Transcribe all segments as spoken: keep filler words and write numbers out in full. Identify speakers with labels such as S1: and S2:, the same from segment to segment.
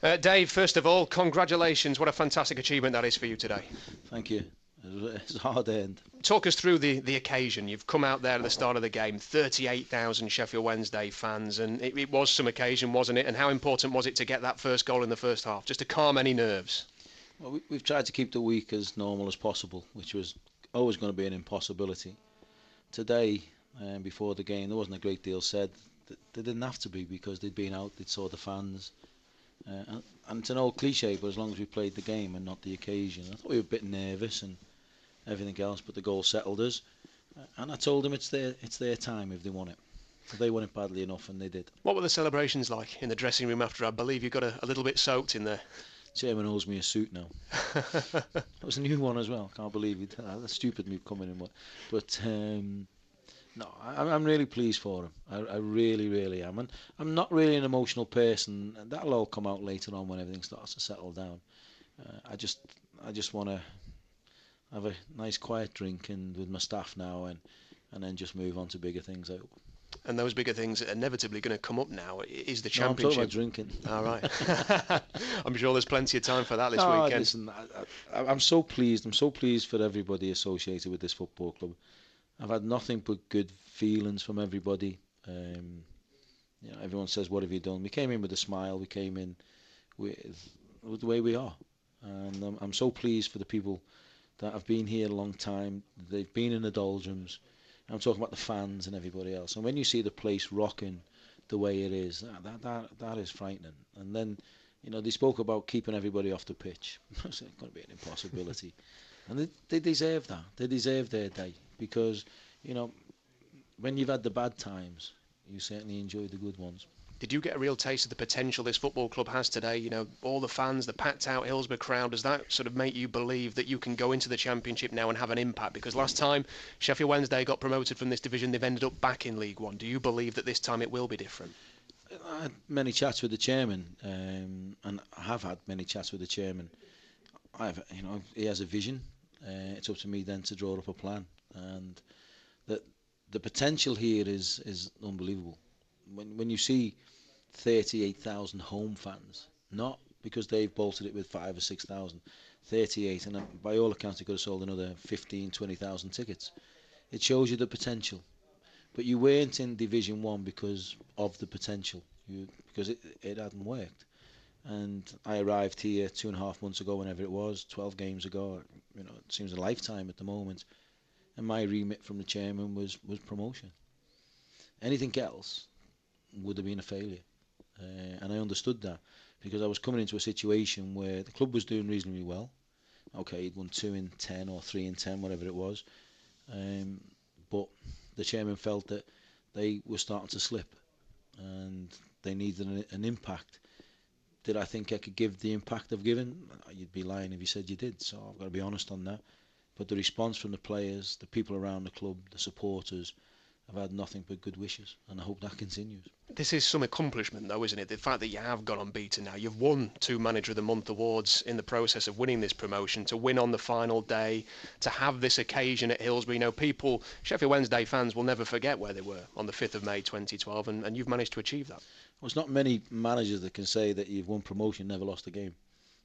S1: Uh, Dave, first of all, congratulations. What a fantastic achievement that is for you today.
S2: Thank you. It's hard earned.
S1: Talk us through the, the occasion. You've come out there at the start of the game, thirty-eight thousand Sheffield Wednesday fans, and it, it was some occasion, wasn't it? And how important was it to get that first goal in the first half, just to calm any nerves?
S2: Well, we, we've tried to keep the week as normal as possible, which was always going to be an impossibility. Today, um, before the game, there wasn't a great deal said. They didn't have to be because they'd been out, they'd saw the fans. Uh, and, and it's an old cliche, but as long as we played the game and not the occasion. I thought we were a bit nervous and everything else, but the goal settled us. Uh, and I told them it's their it's their time if they want it. So they want it badly enough, and they did.
S1: What were the celebrations like in the dressing room after? I believe you got a, a little bit soaked in there.
S2: Chairman owes me a suit now. That was a new one as well. Can't believe it. That's stupid me coming in. But um, no, I, I'm really pleased for him. I, I really, really am. And I'm not really an emotional person, and that'll all come out later on when everything starts to settle down. Uh, I just, I just want to have a nice, quiet drink and with my staff now, and and then just move on to bigger things. I hope.
S1: And those bigger things are inevitably going to come up now. Is the
S2: No, I'm talking
S1: championship?
S2: about drinking.
S1: All right. I'm sure there's plenty of time for that this
S2: No,
S1: weekend.
S2: listen, I, I, I'm so pleased. I'm so pleased for everybody associated with this football club. I've had nothing but good feelings from everybody. Um, you know, everyone says, "What have you done?" We came in with a smile. We came in with, with the way we are, and I'm, I'm so pleased for the people that have been here a long time. They've been in the doldrums. I'm talking about the fans and everybody else. And when you see the place rocking the way it is, that that that, that is frightening. And then, you know, they spoke about keeping everybody off the pitch. It's going to be an impossibility. And they, they deserve that. They deserve their day because, you know, when you've had the bad times, you certainly enjoy the good ones.
S1: Did you get a real taste of the potential this football club has today? You know, all the fans, the packed out Hillsborough crowd, does that sort of make you believe that you can go into the Championship now and have an impact? Because last time Sheffield Wednesday got promoted from this division, they've ended up back in League One. Do you believe that this time it will be different?
S2: I had many chats with the chairman, um, and I have had many chats with the chairman. I have, you know, he has a vision. Uh, it's up to me then to draw up a plan, and the the potential here is is unbelievable. When when you see thirty-eight thousand home fans, not because they've bolted it with five or six thousand, thirty-eight, and by all accounts they could have sold another fifteen, twenty thousand tickets. It shows you the potential. But you weren't in Division One because of the potential, you, because it it hadn't worked. And I arrived here two and a half months ago, whenever it was, twelve games ago. You know, it seems a lifetime at the moment. And my remit from the chairman was was promotion. Anything else would have been a failure. Uh, and I understood that because I was coming into a situation where the club was doing reasonably well. Okay, he'd won two in ten or three in ten, whatever it was. Um, but the chairman felt that they were starting to slip and they needed an, an impact. Did I think I could give the impact I've given? You'd be lying if you said you did, so I've got to be honest on that. But the response from the players, the people around the club, the supporters, I've had nothing but good wishes, and I hope that continues.
S1: This is some accomplishment, though, isn't it? The fact that you have gone unbeaten now. You've won two Manager of the Month awards in the process of winning this promotion, to win on the final day, to have this occasion at Hillsborough. You know, people, Sheffield Wednesday fans will never forget where they were on the fifth of May twenty twelve, and, and you've managed to achieve that.
S2: Well, it's not many managers that can say that you've won promotion, never lost a game.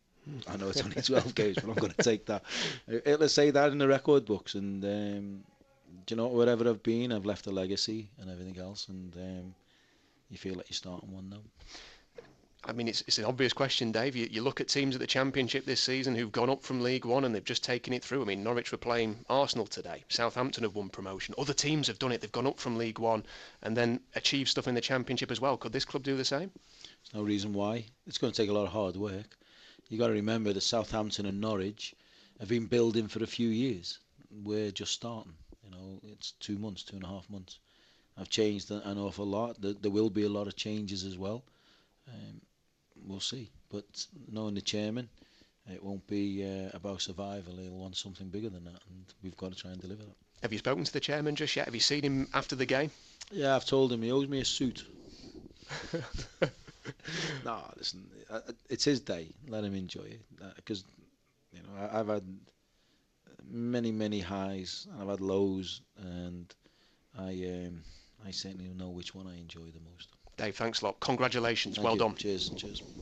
S2: I know it's only twelve games, but I'm going to take that. It'll say that in the record books, and um, do you know, wherever I've been, I've left a legacy and everything else, and um, you feel like you're starting one now.
S1: I mean, it's, it's an obvious question, Dave. You, you look at teams at the Championship this season who've gone up from League One and they've just taken it through. I mean, Norwich were playing Arsenal today. Southampton have won promotion. Other teams have done it. They've gone up from League One and then achieved stuff in the Championship as well. Could this club do the same?
S2: There's no reason why. It's going to take a lot of hard work. You've got to remember that Southampton and Norwich have been building for a few years. We're just starting. You know, it's two months, two and a half months. I've changed an awful lot. There will be a lot of changes as well. Um, we'll see. But knowing the chairman, it won't be uh, about survival. He'll want something bigger than that, and we've got to try and deliver that.
S1: Have you spoken to the chairman just yet? Have you seen him after the game?
S2: Yeah, I've told him he owes me a suit. No, listen, it's his day. Let him enjoy it. Because, you know, I've had many, many highs, and I've had lows, and I, um, I certainly know which one I enjoy the most.
S1: Dave, thanks a lot. Congratulations.
S2: Thank
S1: well
S2: you.
S1: done.
S2: Cheers. Cheers.